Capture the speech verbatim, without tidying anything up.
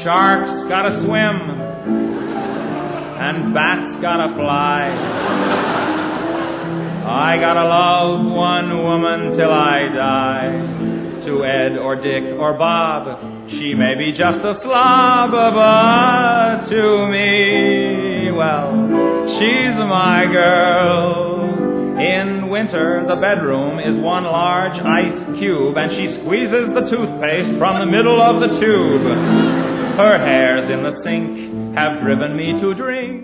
Sharks gotta swim, and bats gotta fly. I gotta love one woman till I die. To Ed or Dick or Bob, she may be just a slob, but to me, well, she's my girl. In winter, the bedroom is one large ice cube, and she squeezes the toothpaste from the middle of the tube. Her hairs in the sink have driven me to drink.